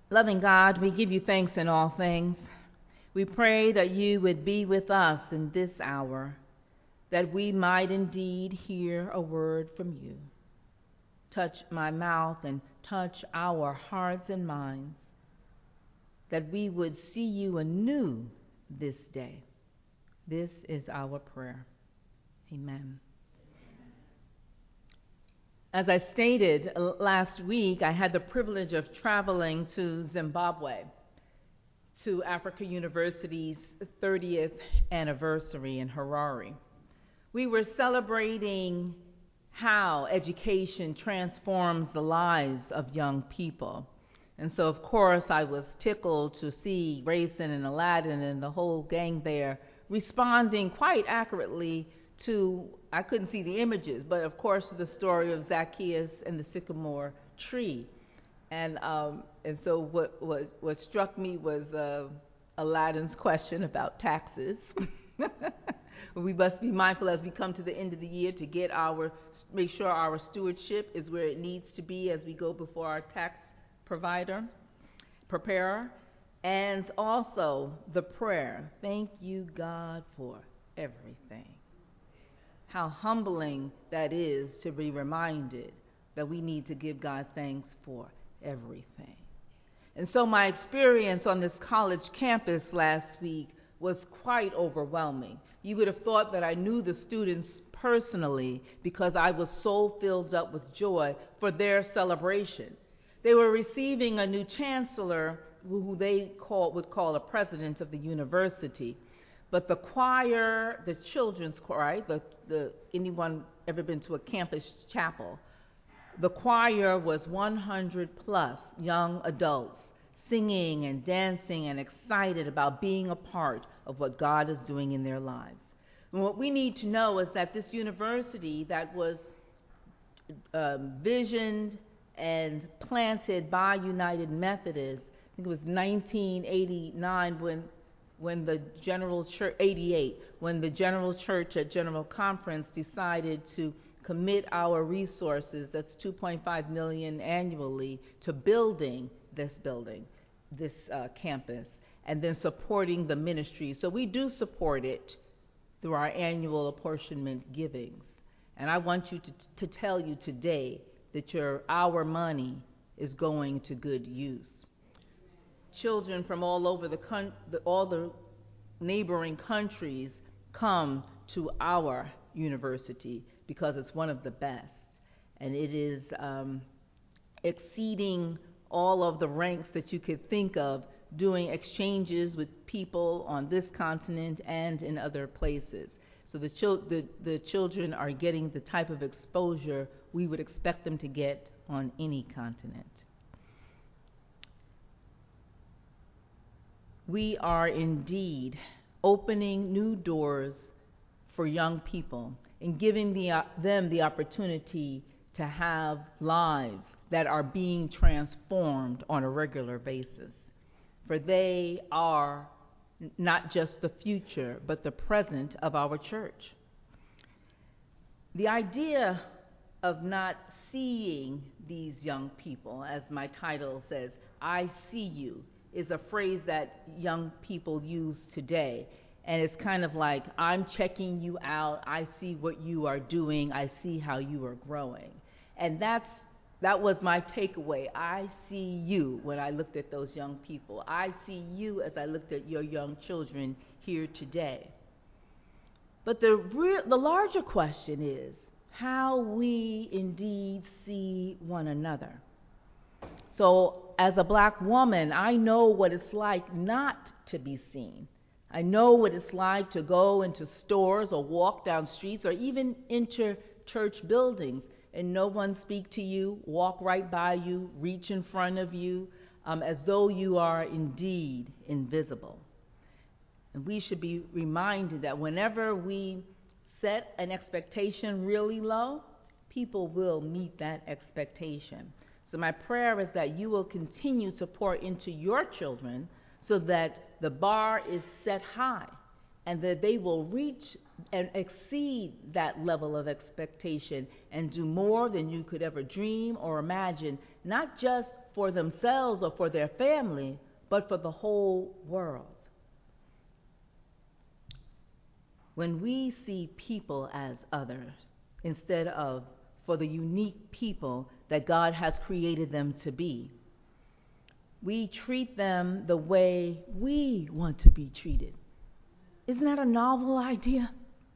Loving God, we give you thanks in all things. We pray that you would be with us in this hour, that we might indeed hear a word from you. Touch my mouth and touch our hearts and minds, that we would see you anew this day. This is our prayer. Amen. As I stated last week, I had the privilege of traveling to Zimbabwe, to Africa University's 30th anniversary in Harare. We were celebrating how education transforms the lives of young people. And so, of course, I was tickled to see Grayson and Aladdin and the whole gang there responding quite accurately to, I couldn't see the images, but of course the story of Zacchaeus and the sycamore tree. And so what struck me was Aladdin's question about taxes. We must be mindful as we come to the end of the year to make sure our stewardship is where it needs to be as we go before our tax preparer. And also the prayer, thank you, God, for everything. How humbling that is to be reminded that we need to give God thanks for everything. And so my experience on this college campus last week was quite overwhelming. You would have thought that I knew the students personally because I was so filled up with joy for their celebration. They were receiving a new chancellor who they would call a president of the university. But the choir, the children's choir, anyone ever been to a campus chapel? The choir was 100 plus young adults singing and dancing and excited about being a part of what God is doing in their lives. And what we need to know is that this university that was visioned and planted by United Methodists, I think it was 1989 when the General Church, 88, when the General Church at General Conference decided to commit our resources, that's $2.5 million annually, to building this campus, and then supporting the ministry. So we do support it through our annual apportionment givings. And I want you to tell you today that our money is going to good use. Children from all over all the neighboring countries come to our university because it's one of the best, and it is exceeding all of the ranks that you could think of, doing exchanges with people on this continent and in other places. So the children are getting the type of exposure we would expect them to get on any continent. We are indeed opening new doors for young people and giving them the opportunity to have lives that are being transformed on a regular basis. For they are not just the future, but the present of our church. The idea of not seeing these young people, as my title says, I see you, is a phrase that young people use today. And it's kind of like, I'm checking you out, I see what you are doing, I see how you are growing. And that was my takeaway. I see you when I looked at those young people. I see you as I looked at your young children here today. But the larger question is how we indeed see one another. So as a black woman, I know what it's like not to be seen. I know what it's like to go into stores or walk down streets or even enter church buildings and no one speak to you, walk right by you, reach in front of you, as though you are indeed invisible. And we should be reminded that whenever we set an expectation really low, people will meet that expectation. So my prayer is that you will continue to pour into your children so that the bar is set high and that they will reach and exceed that level of expectation and do more than you could ever dream or imagine, not just for themselves or for their family, but for the whole world. When we see people as others instead of for the unique people that God has created them to be, we treat them the way we want to be treated. Isn't that a novel idea?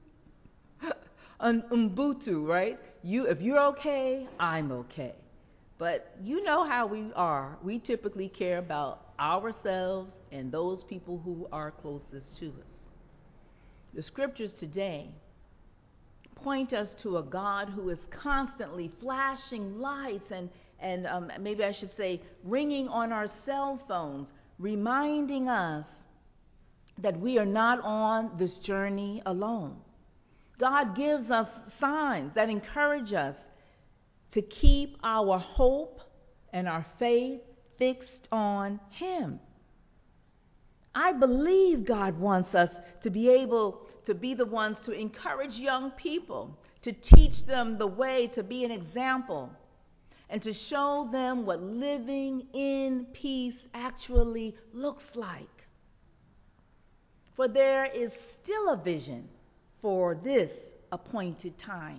An Ubuntu, right? If you're okay, I'm okay. But you know how we are. We typically care about ourselves and those people who are closest to us. The scriptures today point us to a God who is constantly flashing lights and maybe I should say ringing on our cell phones, reminding us that we are not on this journey alone. God gives us signs that encourage us to keep our hope and our faith fixed on Him. I believe God wants us to be able to be the ones to encourage young people, to teach them the way to be an example, and to show them what living in peace actually looks like. For there is still a vision for this appointed time.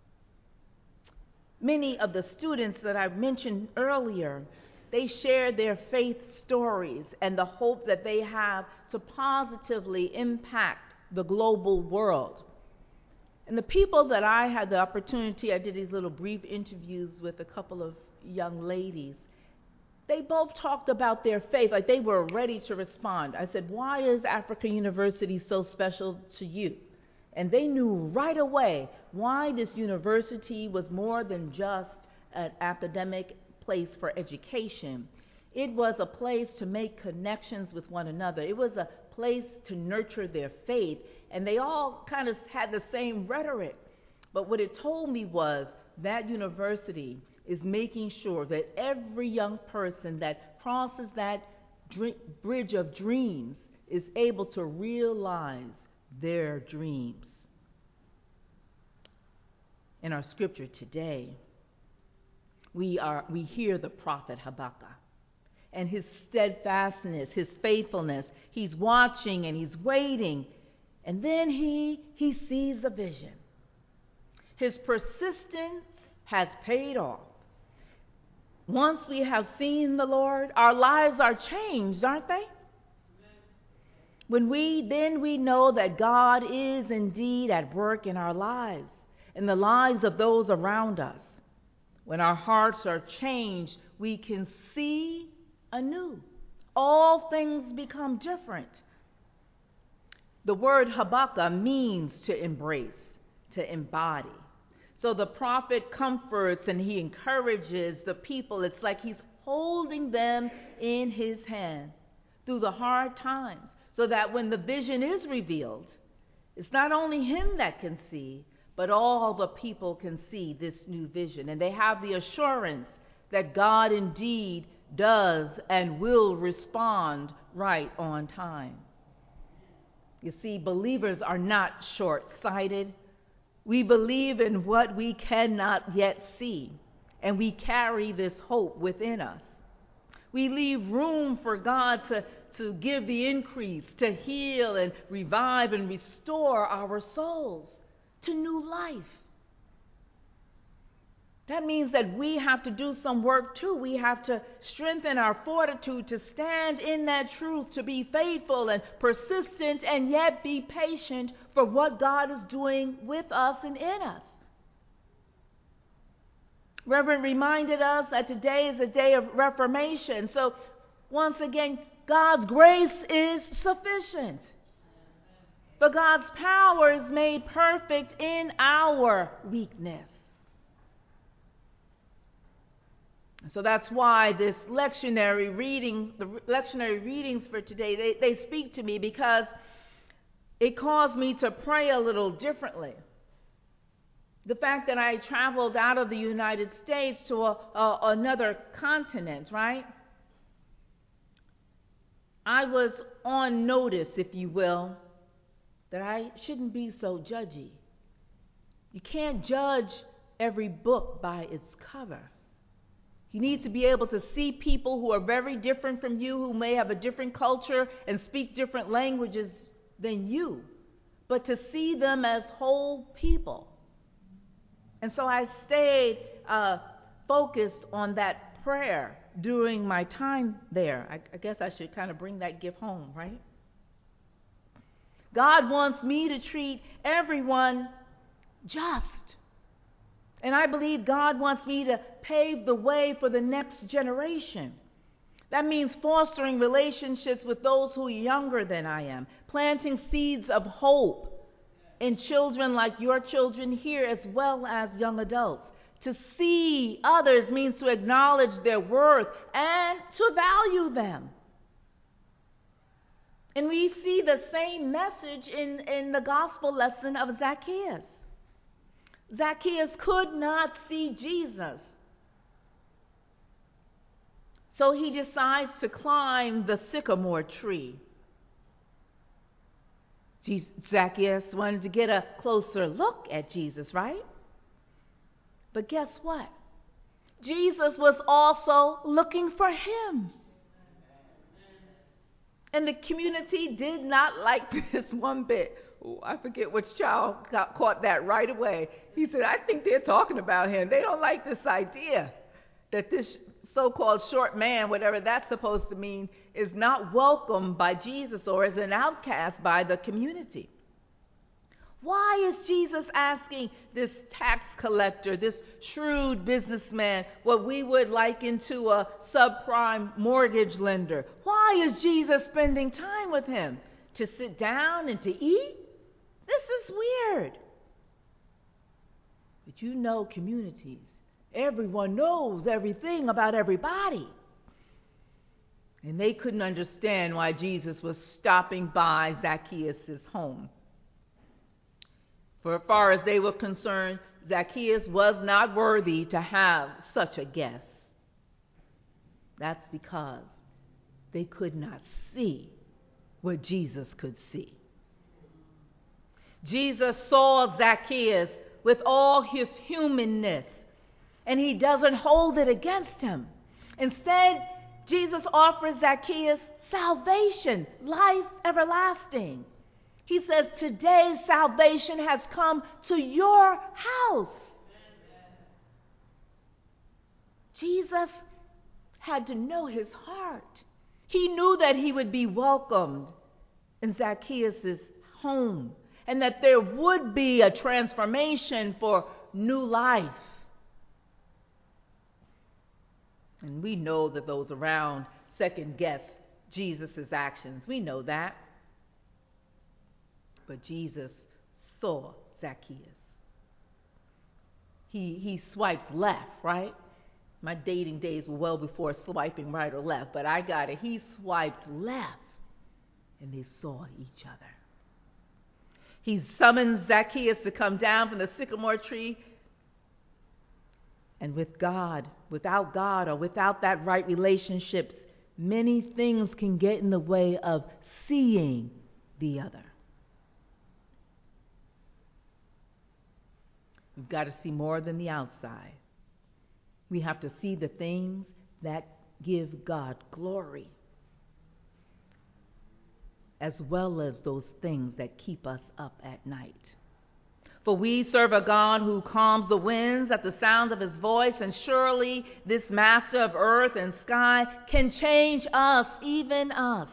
Many of the students that I mentioned earlier, they share their faith stories and the hope that they have to positively impact the global world. And the people that I had the opportunity, I did these little brief interviews with a couple of young ladies. They both talked about their faith, like they were ready to respond. I said, "Why is Africa University so special to you?" And they knew right away why this university was more than just an academic place for education. It was a place to make connections with one another. It was a place to nurture their faith. And they all kind of had the same rhetoric. But what it told me was that university is making sure that every young person that crosses that bridge of dreams is able to realize their dreams. In our scripture today, we hear the prophet Habakkuk and his steadfastness, his faithfulness. He's watching and he's waiting, and then he sees a vision. His persistence has paid off. Once we have seen the Lord, our lives are changed, aren't they? When we know that God is indeed at work in our lives, in the lives of those around us. When our hearts are changed, we can see anew. All things become different. The word Habakkuk means to embrace, to embody. So the prophet comforts and he encourages the people. It's like he's holding them in his hand through the hard times, so that when the vision is revealed, it's not only him that can see, but all the people can see this new vision. And they have the assurance that God indeed does and will respond right on time. You see, believers are not short-sighted. We believe in what we cannot yet see, and we carry this hope within us. We leave room for God to give the increase, to heal and revive and restore our souls to new life. That means that we have to do some work too. We have to strengthen our fortitude to stand in that truth, to be faithful and persistent and yet be patient for what God is doing with us and in us. Reverend reminded us that today is a day of reformation. So once again, God's grace is sufficient. But God's power is made perfect in our weakness. So that's why this lectionary readings for today, they speak to me, because it caused me to pray a little differently. The fact that I traveled out of the United States to another continent, right? I was on notice, if you will, that I shouldn't be so judgy. You can't judge every book by its cover. You need to be able to see people who are very different from you, who may have a different culture and speak different languages than you, but to see them as whole people. And so I stayed focused on that prayer during my time there. I guess I should kind of bring that gift home, right? God wants me to treat everyone just. And I believe God wants me to pave the way for the next generation. That means fostering relationships with those who are younger than I am, planting seeds of hope in children like your children here, as well as young adults. To see others means to acknowledge their worth and to value them. And we see the same message in the gospel lesson of Zacchaeus. Zacchaeus could not see Jesus. So he decides to climb the sycamore tree. Zacchaeus wanted to get a closer look at Jesus, right? But guess what? Jesus was also looking for him. And the community did not like this one bit. Ooh, I forget which child caught that right away. He said, I think they're talking about him. They don't like this idea that this so-called short man, whatever that's supposed to mean, is not welcomed by Jesus or is an outcast by the community. Why is Jesus asking this tax collector, this shrewd businessman, what we would liken to a subprime mortgage lender? Why is Jesus spending time with him? To sit down and to eat? This is weird. But you know communities. Everyone knows everything about everybody. And they couldn't understand why Jesus was stopping by Zacchaeus' home. For as far as they were concerned, Zacchaeus was not worthy to have such a guest. That's because they could not see what Jesus could see. Jesus saw Zacchaeus with all his humanness, and he doesn't hold it against him. Instead, Jesus offers Zacchaeus salvation, life everlasting. He says, today salvation has come to your house. Jesus had to know his heart. He knew that he would be welcomed in Zacchaeus' home and that there would be a transformation for new life. And we know that those around second guess Jesus' actions. We know that. But Jesus saw Zacchaeus. He swiped left, right? My dating days were well before swiping right or left, but I got it. He swiped left, and they saw each other. He summons Zacchaeus to come down from the sycamore tree. And without God, or without that right relationship, many things can get in the way of seeing the other. We've got to see more than the outside. We have to see the things that give God glory, as well as those things that keep us up at night. For we serve a God who calms the winds at the sound of his voice, and surely this master of earth and sky can change us, even us.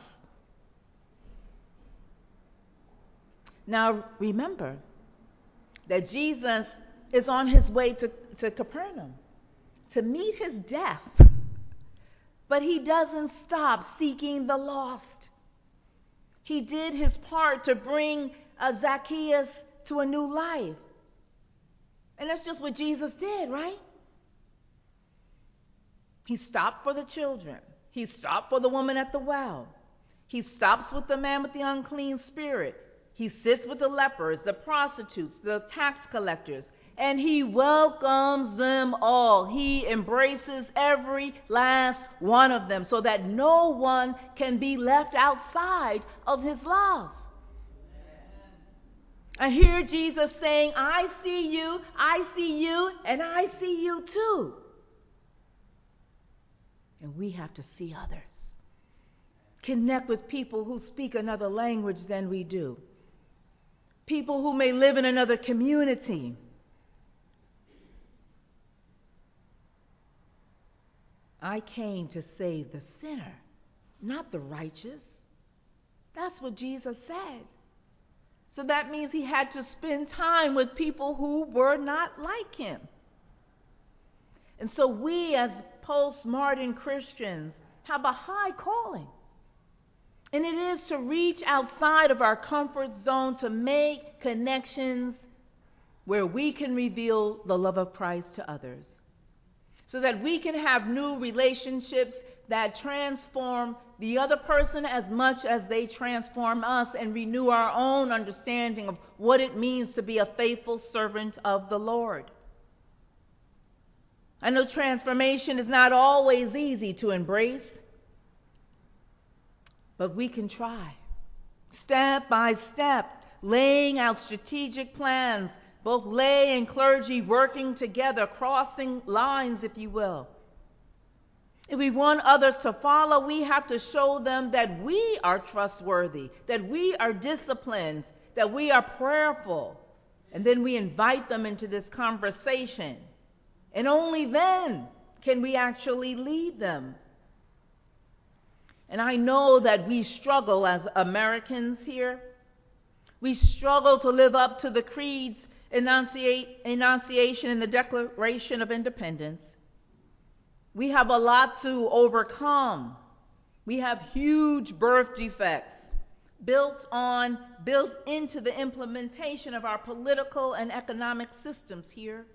Now remember that Jesus is on his way to Capernaum to meet his death. But he doesn't stop seeking the lost. He did his part to bring Zacchaeus to a new life. And that's just what Jesus did, right? He stopped for the children. He stopped for the woman at the well. He stops with the man with the unclean spirit. He sits with the lepers, the prostitutes, the tax collectors, and he welcomes them all. He embraces every last one of them so that no one can be left outside of his love. I hear Jesus saying, I see you, and I see you too. And we have to see others. Connect with people who speak another language than we do. People who may live in another community. I came to save the sinner, not the righteous. That's what Jesus said. So that means he had to spend time with people who were not like him. And so we as postmodern Christians have a high calling. And it is to reach outside of our comfort zone to make connections where we can reveal the love of Christ to others. So that we can have new relationships that transform the other person as much as they transform us and renew our own understanding of what it means to be a faithful servant of the Lord. I know transformation is not always easy to embrace, but we can try. Step by step, laying out strategic plans, both lay and clergy working together, crossing lines, if you will. If we want others to follow, we have to show them that we are trustworthy, that we are disciplined, that we are prayerful. And then we invite them into this conversation. And only then can we actually lead them. And I know that we struggle as Americans here. We struggle to live up to the creed's enunciation in the Declaration of Independence. We have a lot to overcome. We have huge birth defects built into the implementation of our political and economic systems here.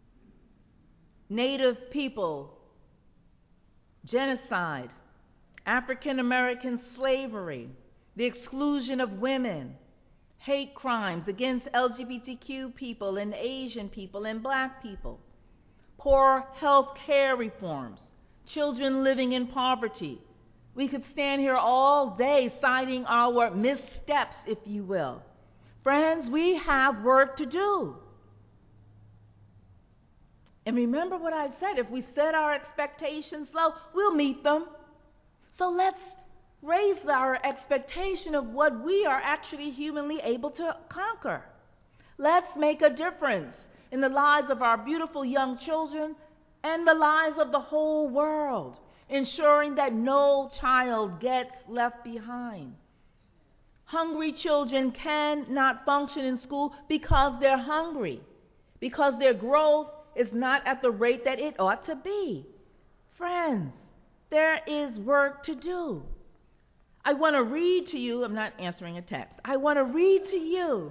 Native people, genocide, African American slavery, the exclusion of women, hate crimes against LGBTQ people and Asian people and black people, poor health care reforms, children living in poverty. We could stand here all day citing our missteps, if you will. Friends, we have work to do. And remember what I said, if we set our expectations low, we'll meet them. So let's raise our expectation of what we are actually humanly able to conquer. Let's make a difference in the lives of our beautiful young children and the lives of the whole world, ensuring that no child gets left behind. Hungry children cannot function in school because they're hungry, because their growth is not at the rate that it ought to be. Friends, there is work to do. I want to read to you, I'm not answering a text, I want to read to you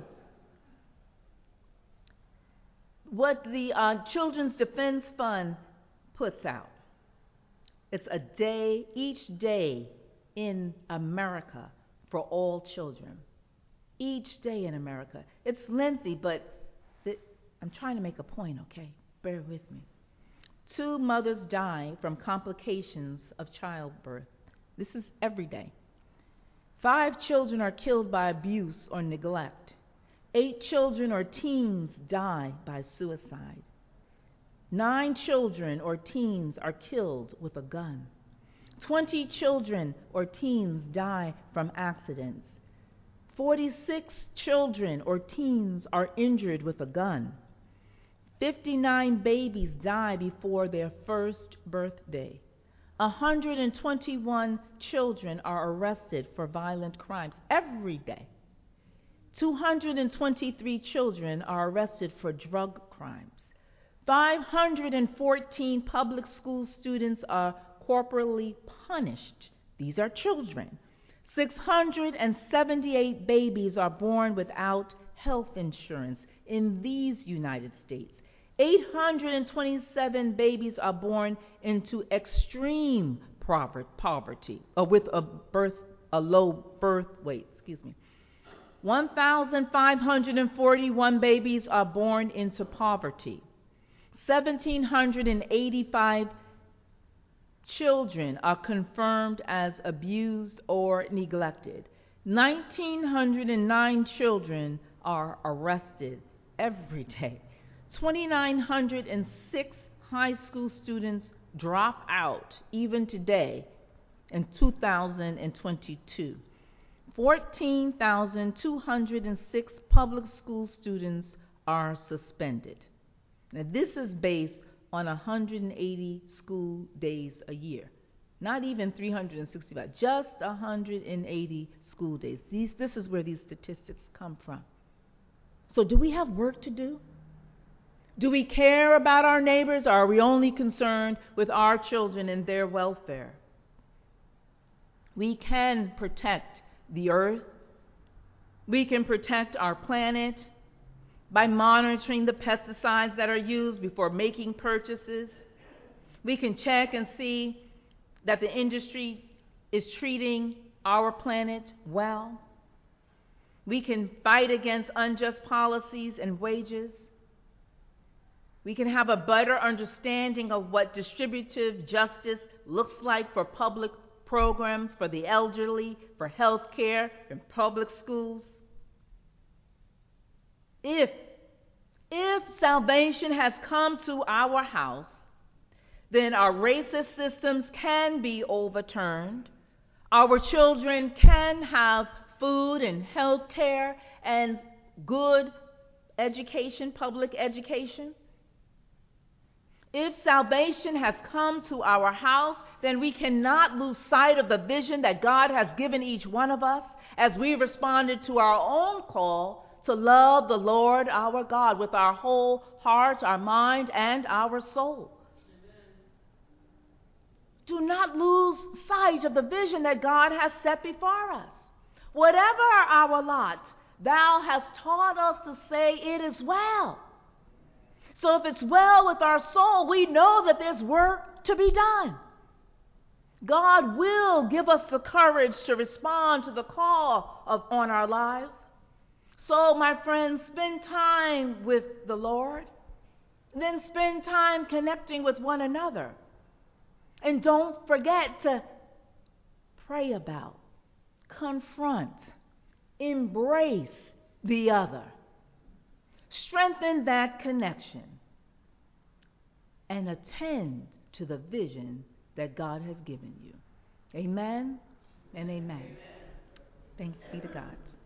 what the Children's Defense Fund puts out. It's a day, each day in America for all children. Each day in America. It's lengthy, but I'm trying to make a point, okay? Bear with me. 2 mothers die from complications of childbirth. This is every day. 5 children are killed by abuse or neglect. 8 children or teens die by suicide. 9 children or teens are killed with a gun. 20 children or teens die from accidents. 46 children or teens are injured with a gun. 59 babies die before their first birthday. 121 children are arrested for violent crimes every day. 223 children are arrested for drug crimes. 514 public school students are corporally punished. These are children. 678 babies are born without health insurance in these United States. 827 babies are born into extreme poverty, or with a low birth weight. 1,541 babies are born into poverty. 1,785 children are confirmed as abused or neglected. 1,909 children are arrested every day. 2,906 high school students drop out even today in 2022. 14,206 public school students are suspended. Now, this is based on 180 school days a year. Not even 365, just 180 school days. This is where these statistics come from. So do we have work to do? Do we care about our neighbors, or are we only concerned with our children and their welfare? We can protect the earth. We can protect our planet by monitoring the pesticides that are used before making purchases. We can check and see that the industry is treating our planet well. We can fight against unjust policies and wages. We can have a better understanding of what distributive justice looks like for public programs, for the elderly, for health care, in public schools. If salvation has come to our house, then our racist systems can be overturned. Our children can have food and health care and good education, public education. If salvation has come to our house, then we cannot lose sight of the vision that God has given each one of us as we responded to our own call to love the Lord our God with our whole heart, our mind, and our soul. Do not lose sight of the vision that God has set before us. Whatever our lot, thou hast taught us to say it is well. So if it's well with our soul, we know that there's work to be done. God will give us the courage to respond to the call on our lives. So, my friends, spend time with the Lord. Then spend time connecting with one another. And don't forget to pray about, confront, embrace the other. Strengthen that connection and attend to the vision that God has given you. Amen and amen. Thanks be to God.